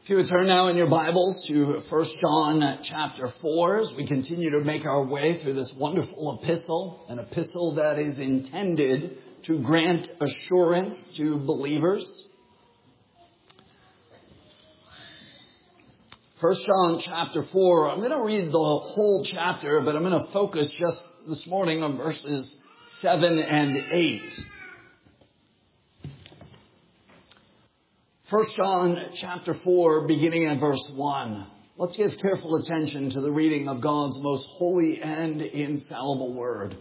If you would turn now in your Bibles to 1 John chapter 4 as we continue to make our way through this wonderful epistle, an epistle that is intended to grant assurance to believers. 1 John chapter 4, I'm going to read the whole chapter, but I'm going to focus just this morning on verses 7 and 8. 1 John chapter 4, beginning at verse 1. Let's give careful attention to the reading of God's most holy and infallible word.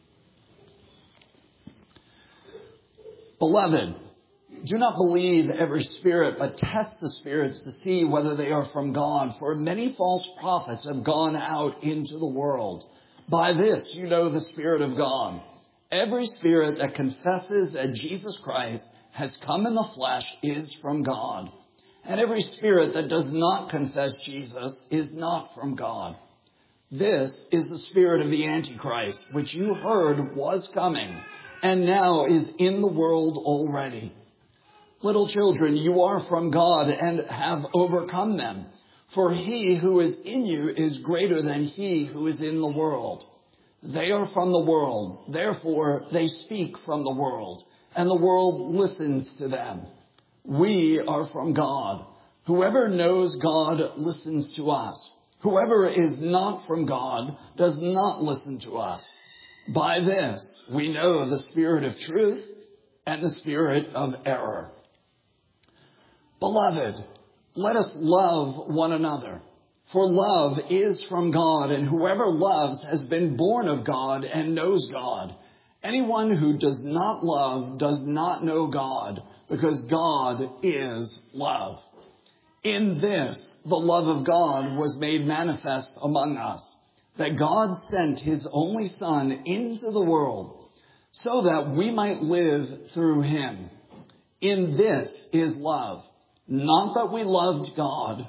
Beloved, do not believe every spirit, but test the spirits to see whether they are from God. For many false prophets have gone out into the world. By this you know the Spirit of God. Every spirit that confesses that Jesus Christ has come in the flesh is from God. And every spirit that does not confess Jesus is not from God. This is the spirit of the Antichrist, which you heard was coming, and now is in the world already. Little children, you are from God and have overcome them. For he who is in you is greater than he who is in the world. They are from the world, therefore they speak from the world, and the world listens to them. We are from God. Whoever knows God listens to us. Whoever is not from God does not listen to us. By this we know the spirit of truth and the spirit of error. Beloved, let us love one another. For love is from God, and whoever loves has been born of God and knows God. Anyone who does not love does not know God, because God is love. In this, the love of God was made manifest among us, that God sent his only Son into the world, so that we might live through him. In this is love, not that we loved God,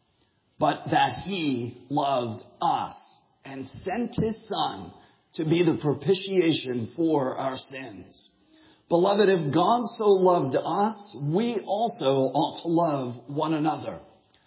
but that he loved us and sent his Son to be the propitiation for our sins. Beloved, if God so loved us, we also ought to love one another.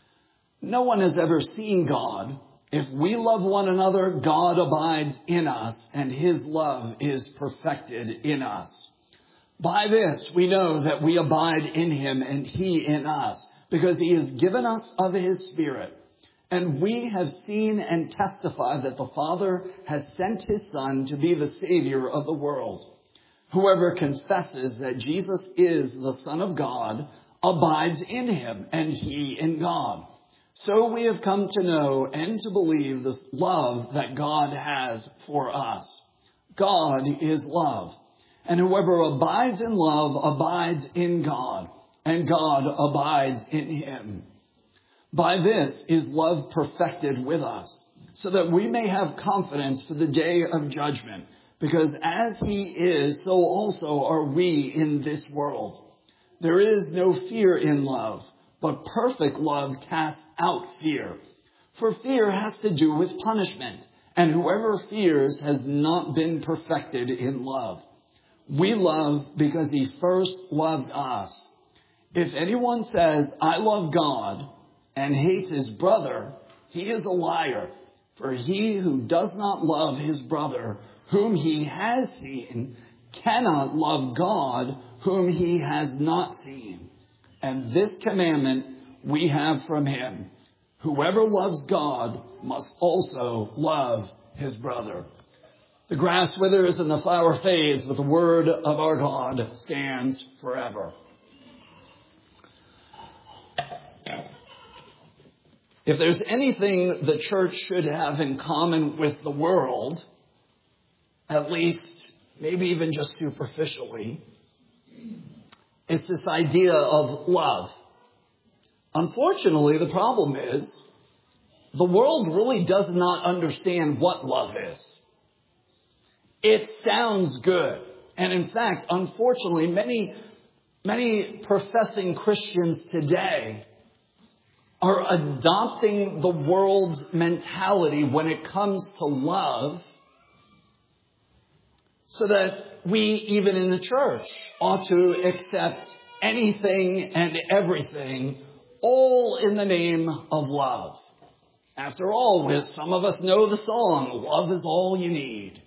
No one has ever seen God. If we love one another, God abides in us, and his love is perfected in us. By this we know that we abide in him and he in us, because he has given us of his Spirit. And we have seen and testified that the Father has sent his Son to be the Savior of the world. Whoever confesses that Jesus is the Son of God abides in him, and he in God. So we have come to know and to believe the love that God has for us. God is love, and whoever abides in love abides in God, and God abides in him. By this is love perfected with us, so that we may have confidence for the day of judgment, because as he is, so also are we in this world. There is no fear in love, but perfect love casts out fear. For fear has to do with punishment, and whoever fears has not been perfected in love. We love because he first loved us. If anyone says, I love God, and hates his brother, he is a liar. For he who does not love his brother, whom he has seen, cannot love God, whom he has not seen. And this commandment we have from him: whoever loves God must also love his brother. The grass withers and the flower fades, but the word of our God stands forever. If there's anything the church should have in common with the world, at least maybe even just superficially, it's this idea of love. Unfortunately, the problem is the world really does not understand what love is. It sounds good. And in fact, unfortunately, many professing Christians today are adopting the world's mentality when it comes to love, so that we, even in the church, ought to accept anything and everything all in the name of love. After all, some of us know the song, "Love is all you need."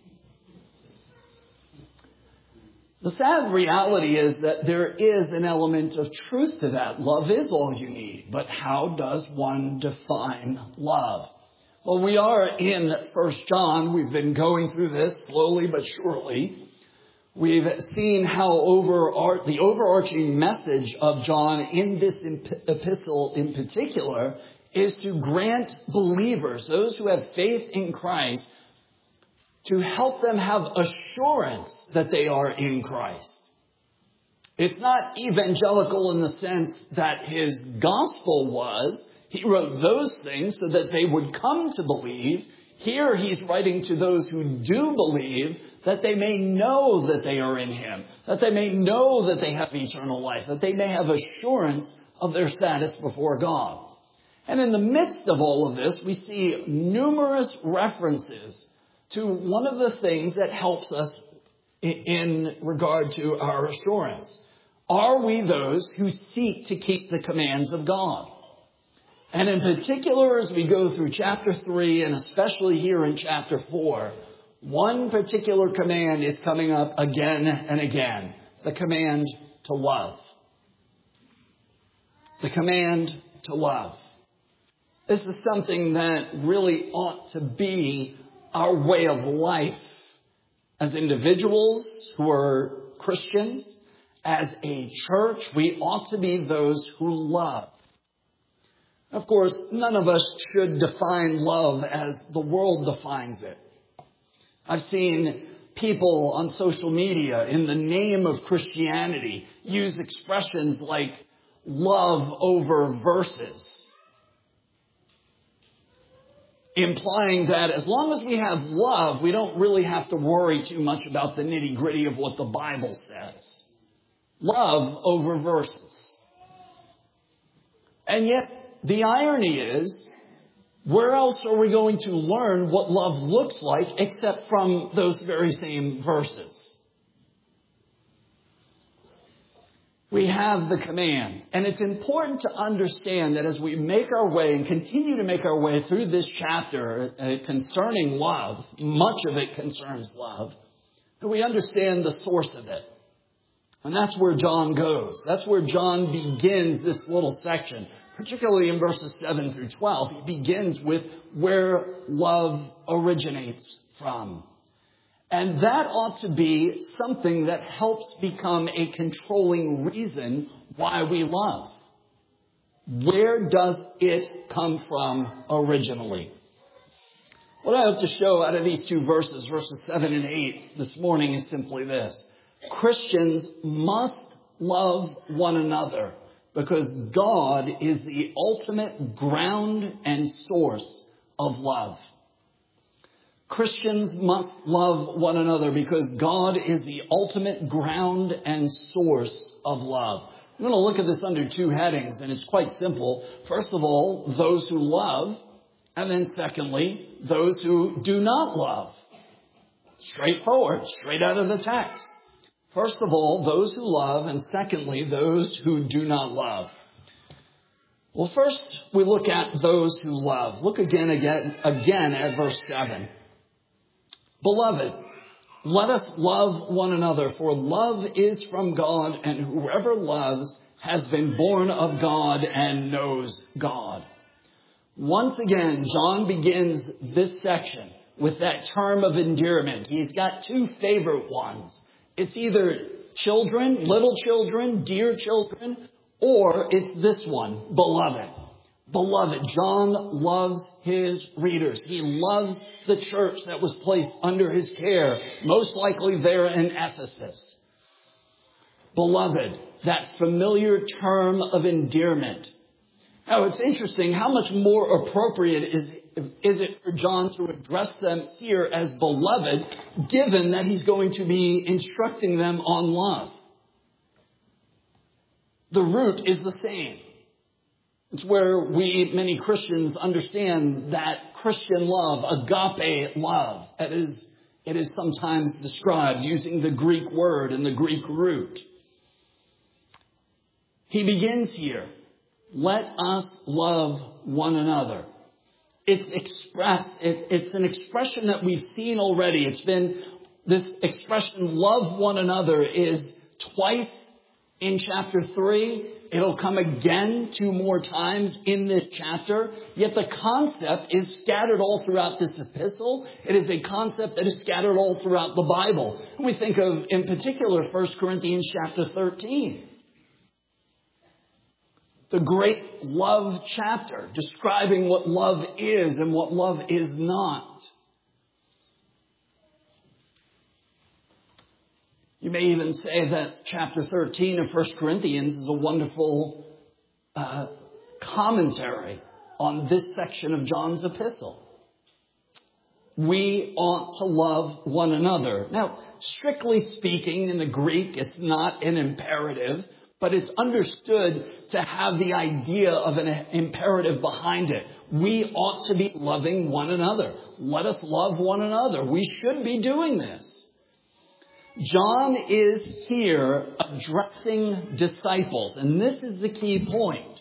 The sad reality is that there is an element of truth to that. Love is all you need. But how does one define love? Well, we are in 1 John. We've been going through this slowly but surely. We've seen how the overarching message of John in this epistle in particular is to grant believers, those who have faith in Christ, to help them have assurance that they are in Christ. It's not evangelical in the sense that his gospel was. He wrote those things so that they would come to believe. Here he's writing to those who do believe that they may know that they are in him, that they may know that they have eternal life, that they may have assurance of their status before God. And in the midst of all of this, we see numerous references to one of the things that helps us in regard to our assurance. Are we those who seek to keep the commands of God? And in particular, as we go through chapter 3, and especially here in chapter 4, one particular command is coming up again and again. The command to love. The command to love. This is something that really ought to be our way of life as individuals who are Christians. As a church, we ought to be those who love. Of course, none of us should define love as the world defines it. I've seen people on social media in the name of Christianity use expressions like love over verses, implying that as long as we have love, we don't really have to worry too much about the nitty-gritty of what the Bible says. Love over verses. And yet, the irony is, where else are we going to learn what love looks like except from those very same verses? We have the command. And it's important to understand that as we make our way and continue to make our way through this chapter concerning love, much of it concerns love, that we understand the source of it. And that's where John goes. That's where John begins this little section. Particularly in verses 7 through 12, he begins with where love originates from. And that ought to be something that helps become a controlling reason why we love. Where does it come from originally? What I hope to show out of these two verses, verses 7 and 8 this morning, is simply this. Christians must love one another, because God is the ultimate ground and source of love. Christians must love one another because God is the ultimate ground and source of love. I'm going to look at this under two headings, and it's quite simple. First of all, those who love, and then secondly, those who do not love. Straightforward, straight out of the text. First of all, those who love, and secondly, those who do not love. Well, first we look at those who love. Look again at verse 7. Beloved, let us love one another, for love is from God, and whoever loves has been born of God and knows God. Once again, John begins this section with that term of endearment. He's got two favorite ones. It's either children, little children, dear children, or it's this one, beloved. Beloved. John loves his readers. He loves the church that was placed under his care, most likely there in Ephesus. Beloved, that familiar term of endearment. Now, it's interesting how much more appropriate is it for John to address them here as beloved, given that he's going to be instructing them on love. The root is the same. It's where many Christians understand that Christian love, agape love. It is sometimes described using the Greek word and the Greek root. He begins here Let us love one another. It's expressed, it's an expression that we've seen already. It's been, this expression, love one another, is twice in chapter 3. It'll come again 2 more times in this chapter. Yet the concept is scattered all throughout this epistle. It is a concept that is scattered all throughout the Bible. And we think of, in particular, 1 Corinthians chapter 13. The great love chapter, describing what love is and what love is not. You may even say that chapter 13 of 1 Corinthians is a wonderful commentary on this section of John's epistle. We ought to love one another. Now, strictly speaking, in the Greek, it's not an imperative, but it's understood to have the idea of an imperative behind it. We ought to be loving one another. Let us love one another. We should be doing this. John is here addressing disciples, and this is the key point.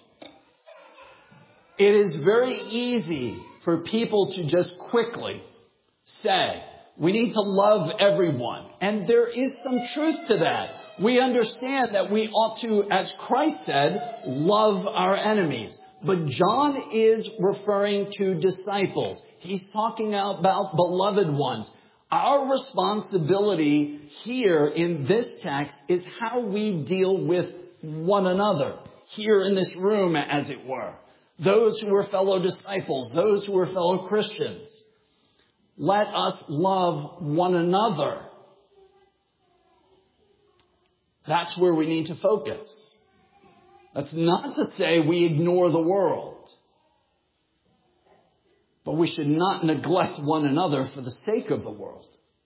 It is very easy for people to just quickly say, we need to love everyone. And there is some truth to that. We understand that we ought to, as Christ said, love our enemies. But John is referring to disciples. He's talking about beloved ones. Our responsibility here in this text is how we deal with one another, here in this room, as it were. Those who are fellow disciples, those who are fellow Christians. Let us love one another. That's where we need to focus. That's not to say we ignore the world. But we should not neglect one another for the sake of the world.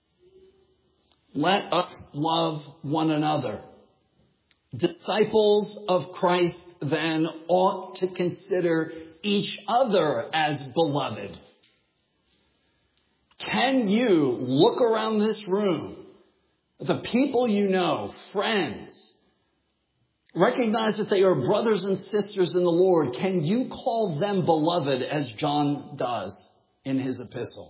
Let us love one another. Disciples of Christ then ought to consider each other as beloved. Can you look around this room, the people you know, friends, recognize that they are brothers and sisters in the Lord? Can you call them beloved as John does in his epistle?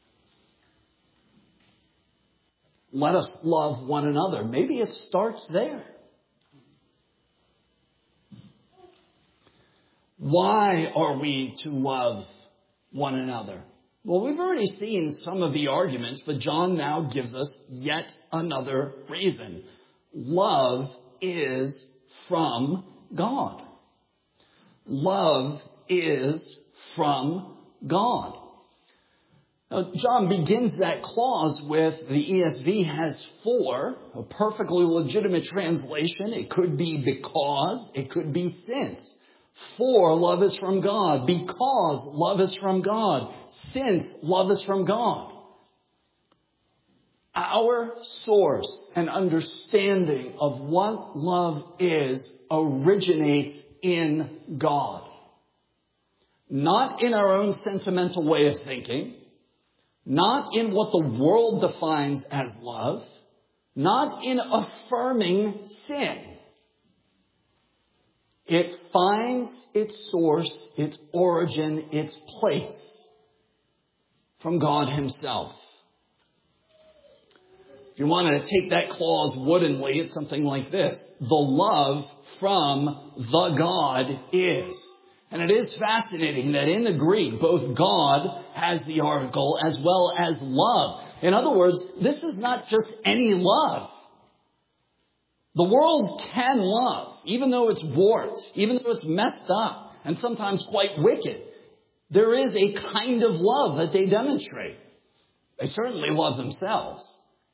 Let us love one another. Maybe it starts there. Why are we to love one another? Well, we've already seen some of the arguments, but John now gives us yet another reason. Love is from God. Love is from God. Now, John begins that clause with the ESV has for, a perfectly legitimate translation. It could be because, it could be since. For love is from God, because love is from God, since love is from God. Our source and understanding of what love is originates in God. Not in our own sentimental way of thinking. Not in what the world defines as love. Not in affirming sin. It finds its source, its origin, its place from God Himself. If you want to take that clause woodenly, it's something like this. The love from the God is. And it is fascinating that in the Greek, both God has the article as well as love. In other words, this is not just any love. The world can love, even though it's warped, even though it's messed up, and sometimes quite wicked. There is a kind of love that they demonstrate. They certainly love themselves.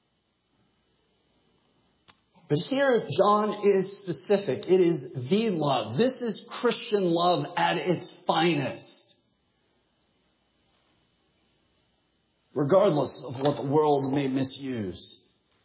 But here, John is specific. It is the love. This is Christian love at its finest. Regardless of what the world may misuse.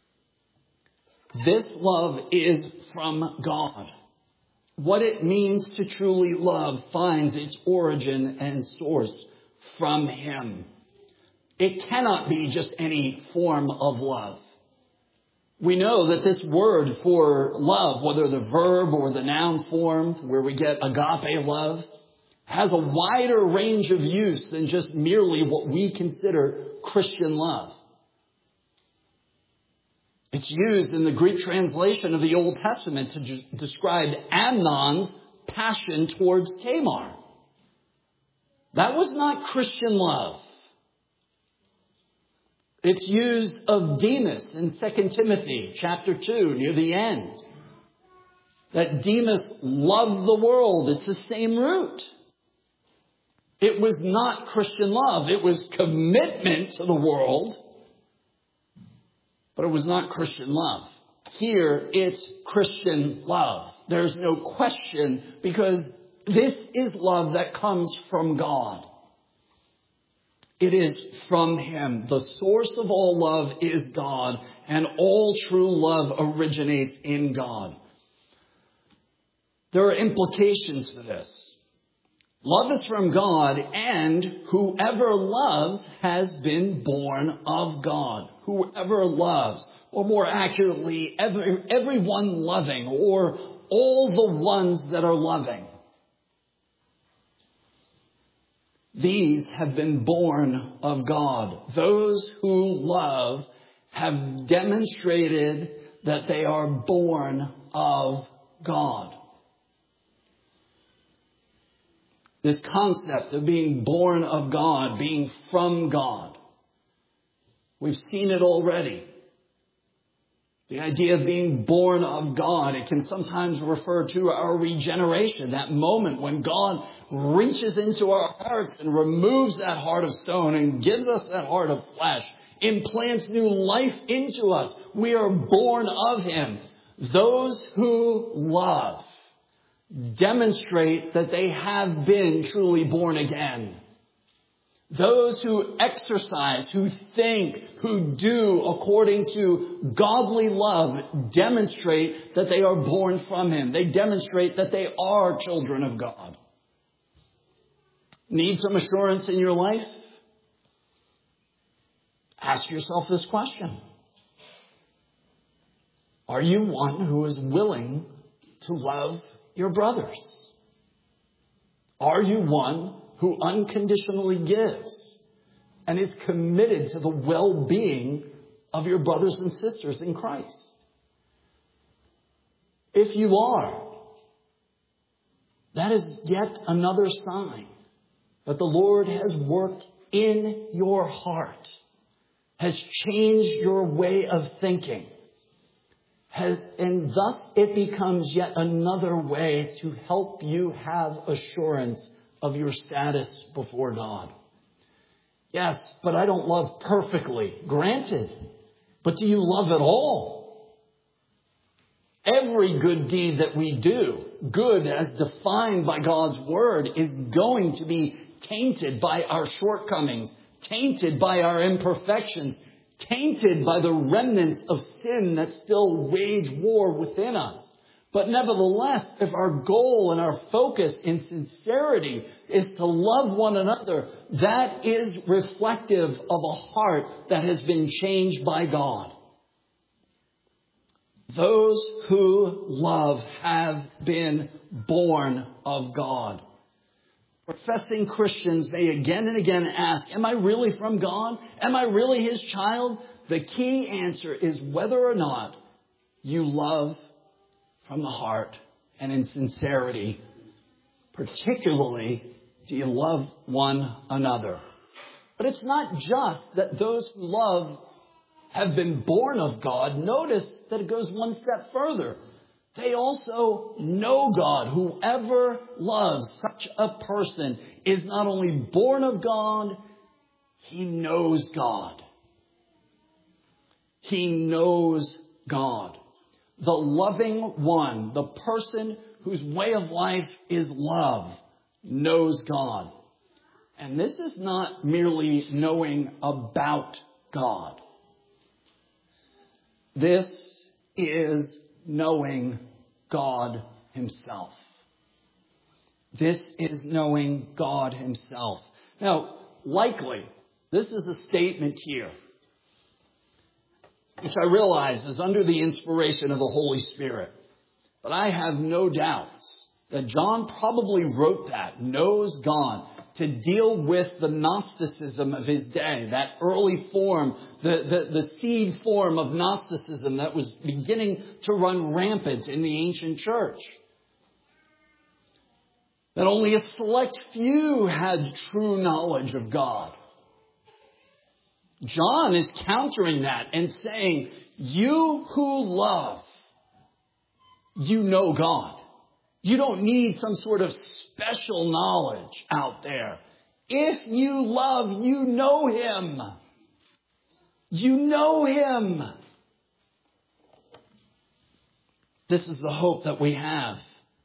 This love is from God. What it means to truly love finds its origin and source from Him. It cannot be just any form of love. We know that this word for love, whether the verb or the noun form, where we get agape love, has a wider range of use than just merely what we consider Christian love. It's used in the Greek translation of the Old Testament to describe Amnon's passion towards Tamar. That was not Christian love. It's used of Demas in 2 Timothy chapter 2, near the end. That Demas loved the world. It's the same root. It was not Christian love. It was commitment to the world, but it was not Christian love. Here, it's Christian love. There's no question, because this is love that comes from God. It is from Him. The source of all love is God, and all true love originates in God. There are implications for this. Love is from God, and whoever loves has been born of God. Whoever loves, or more accurately, everyone loving, or all the ones that are loving. These have been born of God. Those who love have demonstrated that they are born of God. This concept of being born of God, being from God, we've seen it already. The idea of being born of God, it can sometimes refer to our regeneration, that moment when God reaches into our hearts and removes that heart of stone and gives us that heart of flesh, implants new life into us. We are born of Him. Those who love demonstrate that they have been truly born again. Those who exercise, who think, who do according to godly love demonstrate that they are born from Him. They demonstrate that they are children of God. Need some assurance in your life? Ask yourself this question. Are you one who is willing to love your brothers? Are you one who unconditionally gives and is committed to the well-being of your brothers and sisters in Christ? If you are, that is yet another sign that the Lord has worked in your heart, has changed your way of thinking, and thus it becomes yet another way to help you have assurance of your status before God. Yes, but I don't love perfectly. Granted. But do you love at all? Every good deed that we do, good as defined by God's word, is going to be tainted by our shortcomings, tainted by our imperfections, tainted by the remnants of sin that still wage war within us. But nevertheless, if our goal and our focus in sincerity is to love one another, that is reflective of a heart that has been changed by God. Those who love have been born of God. Professing Christians may again and again ask, am I really from God? Am I really His child? The key answer is whether or not you love from the heart and in sincerity. Particularly, do you love one another? But it's not just that those who love have been born of God. Notice that it goes one step further. They also know God. Whoever loves such a person is not only born of God, he knows God. He knows God. The loving one, the person whose way of life is love, knows God. And this is not merely knowing about God. This is knowing God Himself. This is knowing God Himself. Now, likely, this is a statement here which I realize is under the inspiration of the Holy Spirit. But I have no doubts that John probably wrote that, knows God, to deal with the Gnosticism of his day, that early form, the seed form of Gnosticism that was beginning to run rampant in the ancient church. That only a select few had true knowledge of God. John is countering that and saying, you who love, you know God. You don't need some sort of special knowledge out there. If you love, you know Him. You know Him. This is the hope that we have.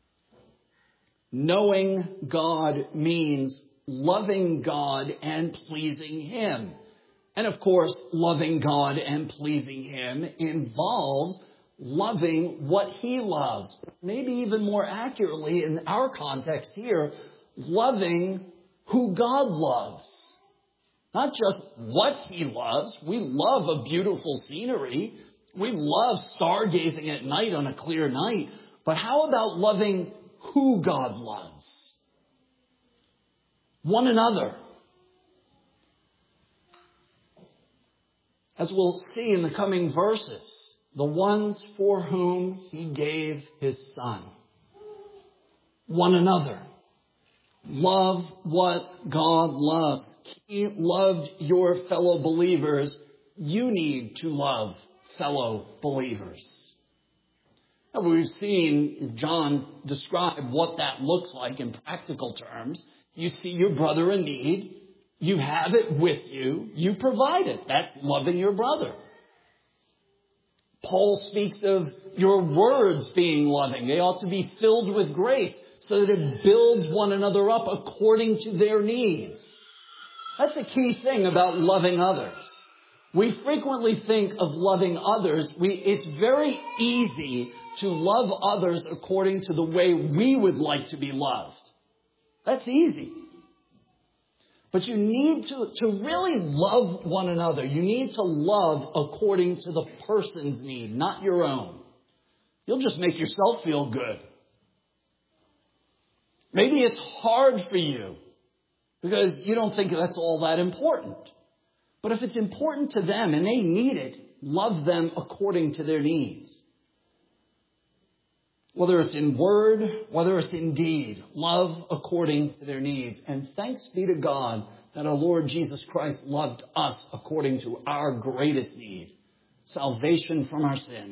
Knowing God means loving God and pleasing Him. And of course, loving God and pleasing Him involves loving what He loves. Maybe even more accurately in our context here, loving who God loves. Not just what He loves. We love a beautiful scenery. We love stargazing at night on a clear night. But how about loving who God loves? One another. As we'll see in the coming verses, the ones for whom He gave His Son. One another. Love what God loves. He loved your fellow believers. You need to love fellow believers. Now, we've seen John describe what that looks like in practical terms. You see your brother in need. You have it with you. You provide it. That's loving your brother. Paul speaks of your words being loving. They ought to be filled with grace so that it builds one another up according to their needs. That's the key thing about loving others. We frequently think of loving others. It's very easy to love others according to the way we would like to be loved. That's easy. But you need to really love one another. You need to love according to the person's need, not your own. You'll just make yourself feel good. Maybe it's hard for you because you don't think that's all that important. But if it's important to them and they need it, love them according to their needs. Whether it's in word, whether it's in deed, love according to their needs. And thanks be to God that our Lord Jesus Christ loved us according to our greatest need, salvation from our sin.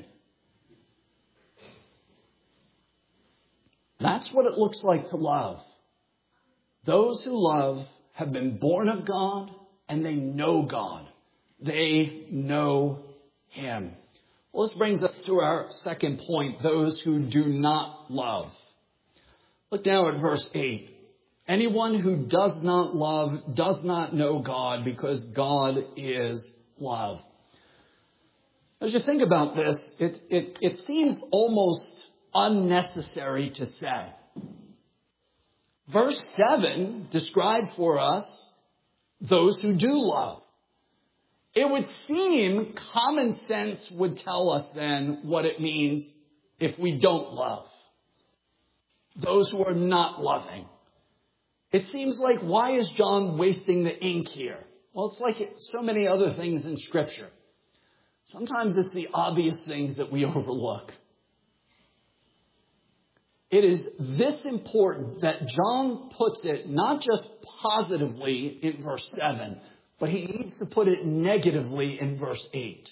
That's what it looks like to love. Those who love have been born of God and they know God. They know Him. Well, this brings us to our second point, those who do not love. Look now at verse 8. Anyone who does not love does not know God because God is love. As you think about this, it seems almost unnecessary to say. Verse 7 described for us those who do love. It would seem common sense would tell us then what it means if we don't love. Those who are not loving. It seems like, why is John wasting the ink here? Well, it's like so many other things in Scripture. Sometimes it's the obvious things that we overlook. It is this important that John puts it not just positively in verse 7, but he needs to put it negatively in verse 8.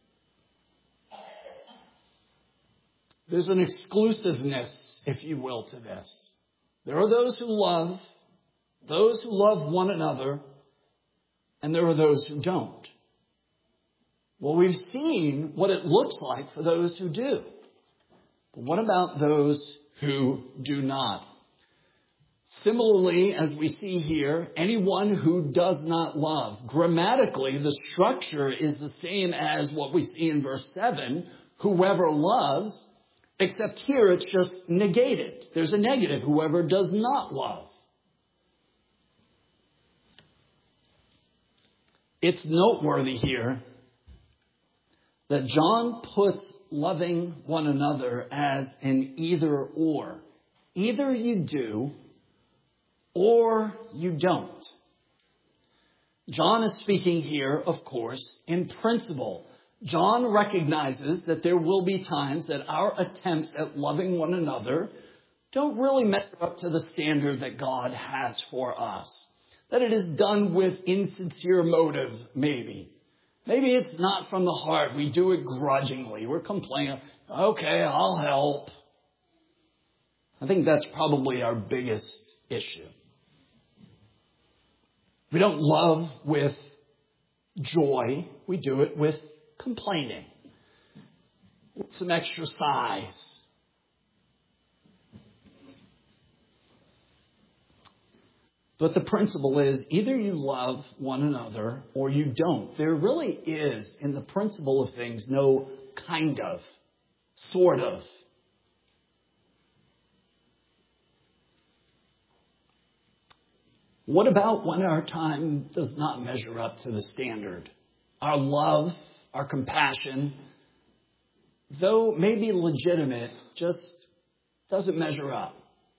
There's an exclusiveness, if you will, to this. There are those who love one another, and there are those who don't. Well, we've seen what it looks like for those who do. But what about those who do not? Similarly, as we see here, anyone who does not love. Grammatically, the structure is the same as what we see in verse 7, whoever loves, except here it's just negated. There's a negative, whoever does not love. It's noteworthy here that John puts loving one another as an either or. Either you do or you don't. John is speaking here, of course, in principle. John recognizes that there will be times that our attempts at loving one another don't really measure up to the standard that God has for us. That it is done with insincere motive, maybe. Maybe it's not from the heart. We do it grudgingly. We're complaining, okay, I'll help. I think that's probably our biggest issue. We don't love with joy. We do it with complaining. With some extra sighs. But the principle is either you love one another or you don't. There really is, in the principle of things, no kind of, sort of. What about when our time does not measure up to the standard? Our love, our compassion, though maybe legitimate, just doesn't measure up.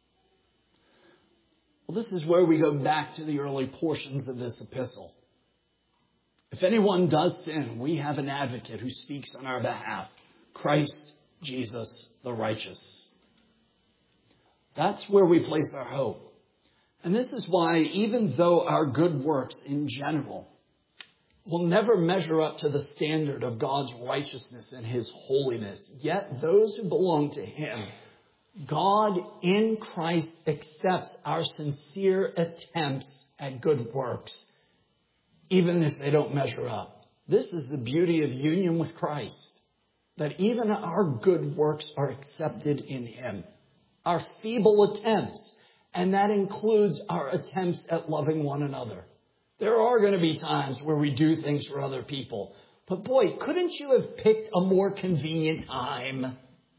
Well, this is where we go back to the early portions of this epistle. If anyone does sin, we have an advocate who speaks on our behalf, Christ Jesus the righteous. That's where we place our hope. And this is why, even though our good works in general will never measure up to the standard of God's righteousness and His holiness, yet those who belong to Him, God in Christ accepts our sincere attempts at good works, even if they don't measure up. This is the beauty of union with Christ, that even our good works are accepted in Him. Our feeble attempts, and that includes our attempts at loving one another. There are going to be times where we do things for other people. But boy, couldn't you have picked a more convenient time?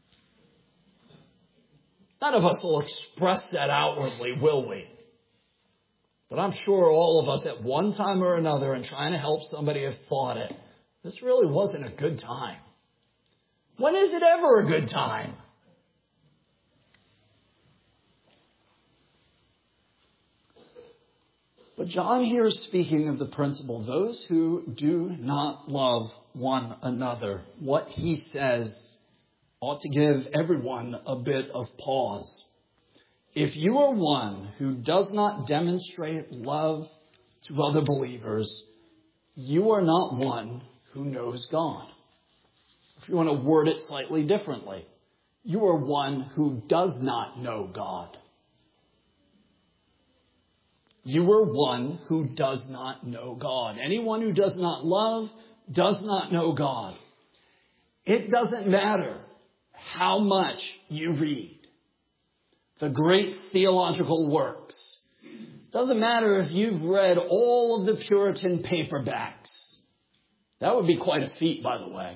None of us will express that outwardly, will we? But I'm sure all of us at one time or another in trying to help somebody have thought it. This really wasn't a good time. When is it ever a good time? But John here is speaking of the principle, those who do not love one another. What he says ought to give everyone a bit of pause. If you are one who does not demonstrate love to other believers, you are not one who knows God. If you want to word it slightly differently, you are one who does not know God. You are one who does not know God. Anyone who does not love does not know God. It doesn't matter how much you read the great theological works. It doesn't matter if you've read all of the Puritan paperbacks. That would be quite a feat, by the way.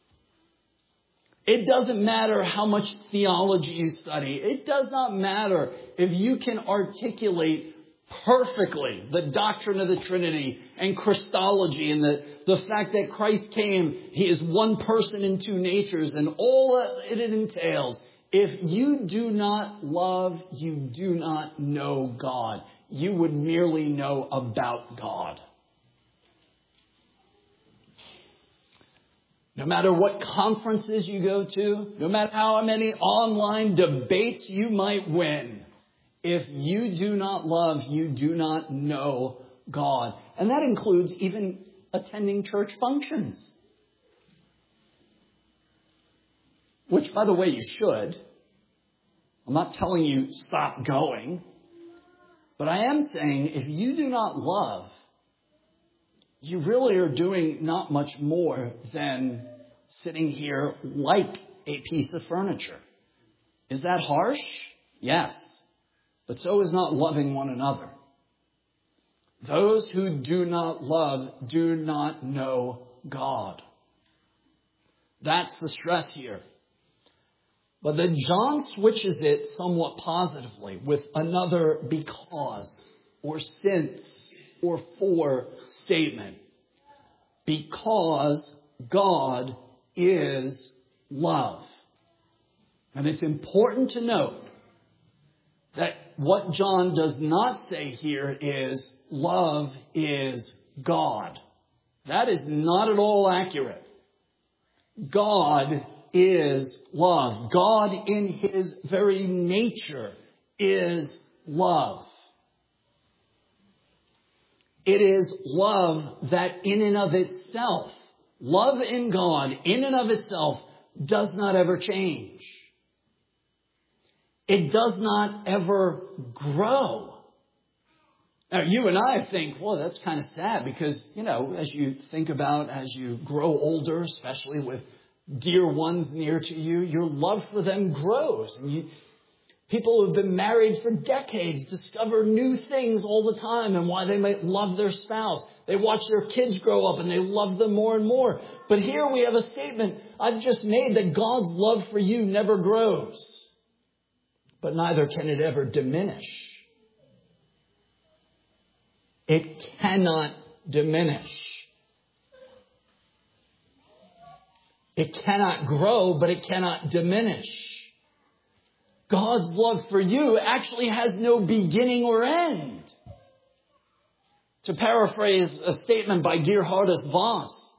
It doesn't matter how much theology you study. It does not matter if you can articulate perfectly the doctrine of the Trinity and Christology and the fact that Christ came, He is one person in two natures and all that it entails. If you do not love, you do not know God. You would merely know about God. No matter what conferences you go to, no matter how many online debates you might win, if you do not love, you do not know God. And that includes even attending church functions. Which, by the way, you should. I'm not telling you stop going. But I am saying if you do not love, you really are doing not much more than sitting here like a piece of furniture. Is that harsh? Yes. But so is not loving one another. Those who do not love do not know God. That's the stress here. But then John switches it somewhat positively with another because or since or for statement. Because God is love. And it's important to note that what John does not say here is love is God. That is not at all accurate. God is love. God in his very nature is love. It is love that in and of itself, love in God in and of itself does not ever change. It does not ever grow. Now, you and I think, well, that's kind of sad because, as you think about as you grow older, especially with dear ones near to you, your love for them grows. And people who have been married for decades discover new things all the time and why they might love their spouse. They watch their kids grow up and they love them more and more. But here we have a statement I've just made that God's love for you never grows. But neither can it ever diminish. It cannot diminish. It cannot grow, but it cannot diminish. God's love for you actually has no beginning or end. To paraphrase a statement by Geerhardus Vos,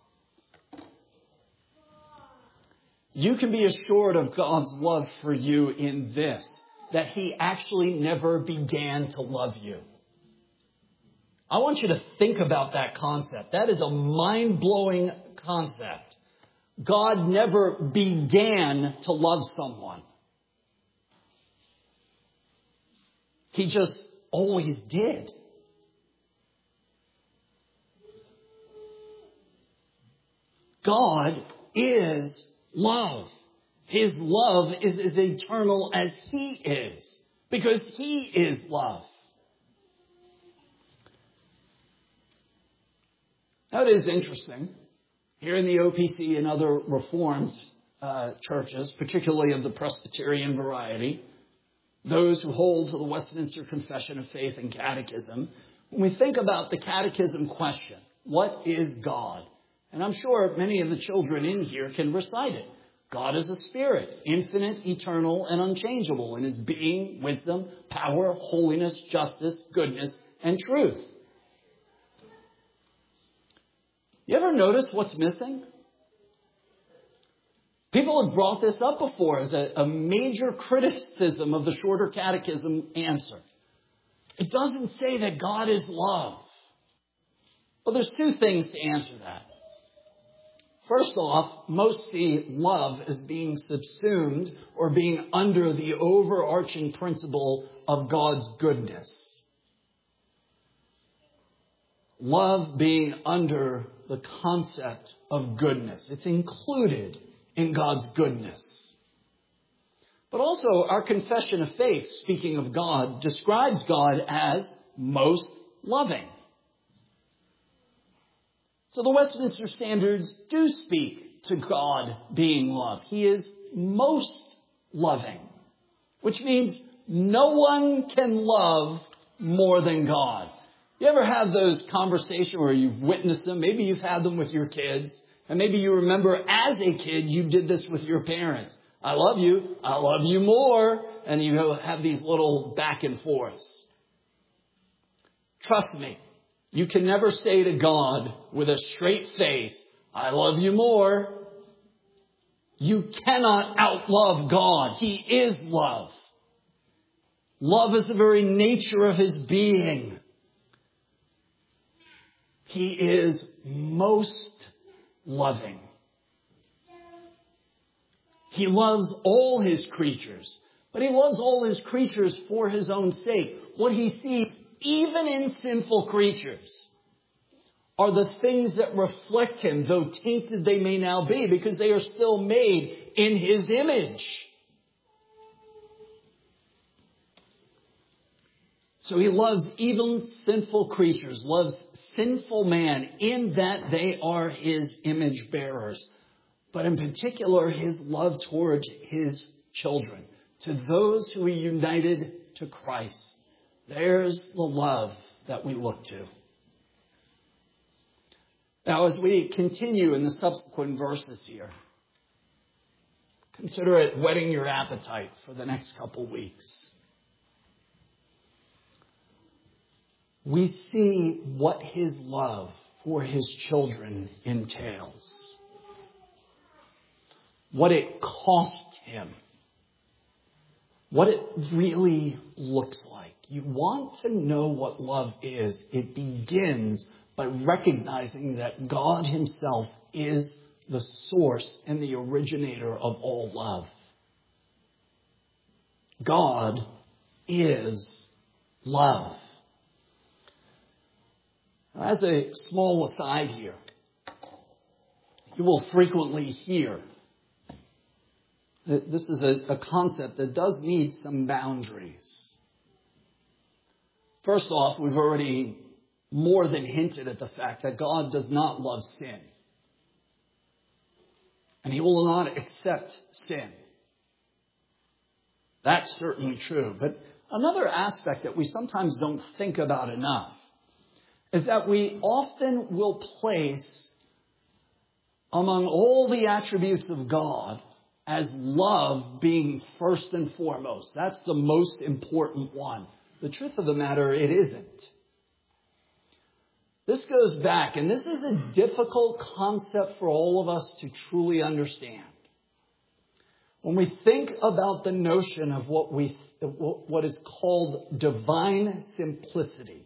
you can be assured of God's love for you in this, that he actually never began to love you. I want you to think about that concept. That is a mind-blowing concept. God never began to love someone. He just always did. God is love. His love is as eternal as he is, because he is love. Now, it is interesting. Here in the OPC and other Reformed churches, particularly of the Presbyterian variety, those who hold to the Westminster Confession of Faith and Catechism, when we think about the Catechism question, what is God? And I'm sure many of the children in here can recite it. God is a spirit, infinite, eternal, and unchangeable in his being, wisdom, power, holiness, justice, goodness, and truth. You ever notice what's missing? People have brought this up before as a major criticism of the Shorter Catechism answer. It doesn't say that God is love. Well, there's two things to answer that. First off, most see love as being subsumed or being under the overarching principle of God's goodness. Love being under the concept of goodness. It's included in God's goodness. But also our confession of faith, speaking of God, describes God as most loving. So the Westminster Standards do speak to God being love. He is most loving, which means no one can love more than God. You ever have those conversations where you've witnessed them? Maybe you've had them with your kids. And maybe you remember as a kid you did this with your parents. I love you. I love you more. And you have these little back and forths. Trust me. You can never say to God with a straight face, I love you more. You cannot outlove God. He is love. Love is the very nature of his being. He is most loving. He loves all his creatures, but he loves all his creatures for his own sake. What he sees, even in sinful creatures, are the things that reflect him, though tainted they may now be, because they are still made in his image. So he loves even sinful creatures, loves sinful man in that they are his image bearers. But in particular, his love towards his children, to those who are united to Christ. There's the love that we look to. Now, as we continue in the subsequent verses here, Consider it whetting your appetite for the next couple weeks. We see what his love for his children entails. What it cost him. What it really looks like. You want to know what love is. It begins by recognizing that God himself is the source and the originator of all love. God is love. As a small aside here, you will frequently hear that this is a concept that does need some boundaries. First off, we've already more than hinted at the fact that God does not love sin. And he will not accept sin. That's certainly true. But another aspect that we sometimes don't think about enough is that we often will place among all the attributes of God as love being first and foremost. That's the most important one. The truth of the matter, it isn't. This goes back, and this is a difficult concept for all of us to truly understand. When we think about the notion of what is called divine simplicity,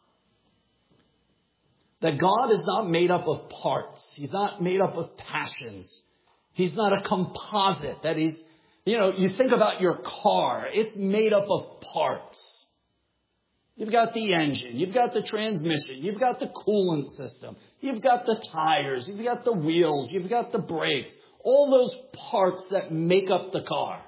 that God is not made up of parts. He's not made up of passions. He's not a composite. That is, you think about your car. It's made up of parts. You've got the engine. You've got the transmission. You've got the coolant system. You've got the tires. You've got the wheels. You've got the brakes. All those parts that make up the car.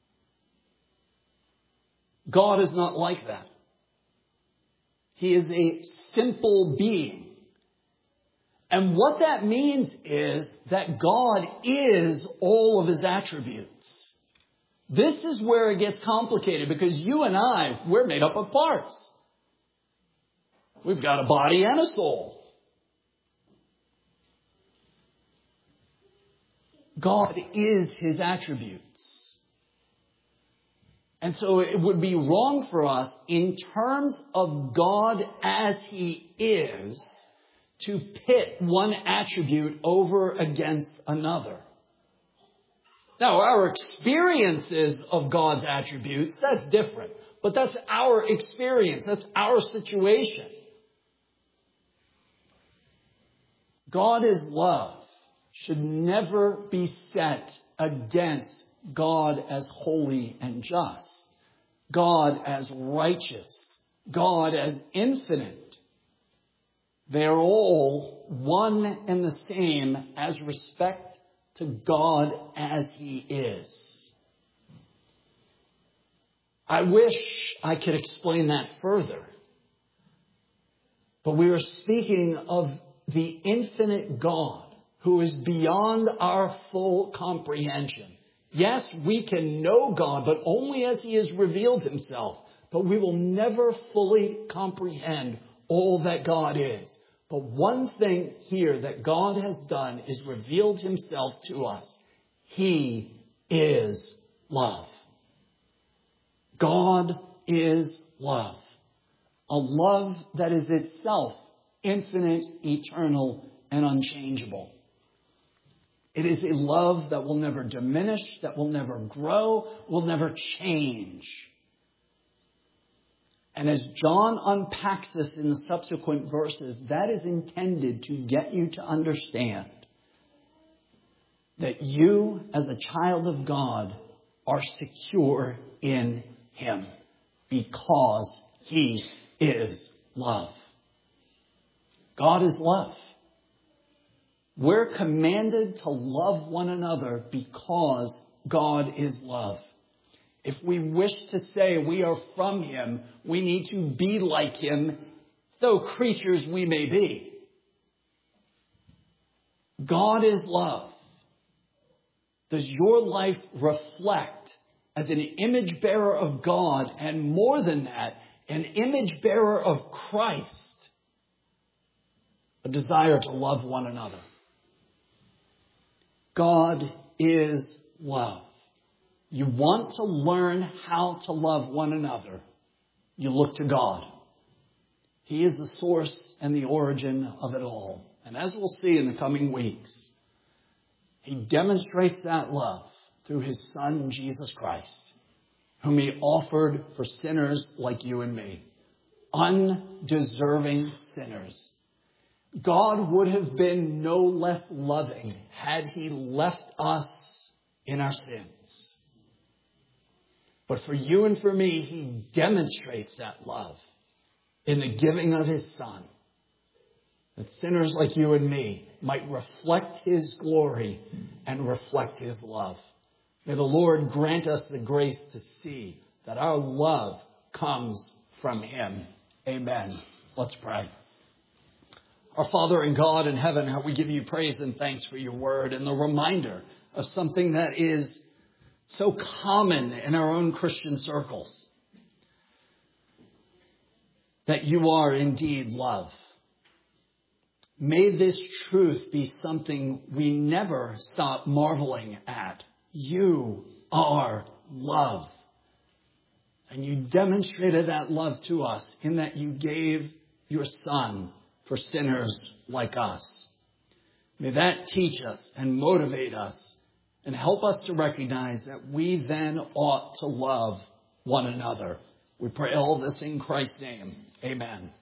God is not like that. He is a simple being. And what that means is that God is all of his attributes. This is where it gets complicated because you and I, we're made up of parts. We've got a body and a soul. God is his attributes. And so it would be wrong for us in terms of God as he is to pit one attribute over against another. Now, our experiences of God's attributes, that's different. But that's our experience. That's our situation. God is love should never be set against God as holy and just, God as righteous, God as infinite. They're all one and the same as respect to God as he is. I wish I could explain that further. But we are speaking of the infinite God who is beyond our full comprehension. Yes, we can know God, but only as he has revealed himself. But we will never fully comprehend all that God is. But one thing here that God has done is revealed himself to us. He is love. God is love. A love that is itself infinite, eternal, and unchangeable. It is a love that will never diminish, that will never grow, will never change. And as John unpacks this in the subsequent verses, that is intended to get you to understand that you, as a child of God, are secure in him because he is love. God is love. We're commanded to love one another because God is love. If we wish to say we are from him, we need to be like him, though creatures we may be. God is love. Does your life reflect as an image bearer of God, and more than that, an image bearer of Christ, a desire to love one another? God is love. You want to learn how to love one another, you look to God. He is the source and the origin of it all. And as we'll see in the coming weeks, he demonstrates that love through his Son, Jesus Christ, whom he offered for sinners like you and me, undeserving sinners. God would have been no less loving had he left us in our sins. But for you and for me, he demonstrates that love in the giving of his Son, that sinners like you and me might reflect his glory and reflect his love. May the Lord grant us the grace to see that our love comes from him. Amen. Let's pray. Our Father and God in heaven, how we give you praise and thanks for your word and the reminder of something that is so common in our own Christian circles, that you are indeed love. May this truth be something we never stop marveling at. You are love. And you demonstrated that love to us in that you gave your Son for sinners like us. May that teach us and motivate us and help us to recognize that we then ought to love one another. We pray all this in Christ's name. Amen.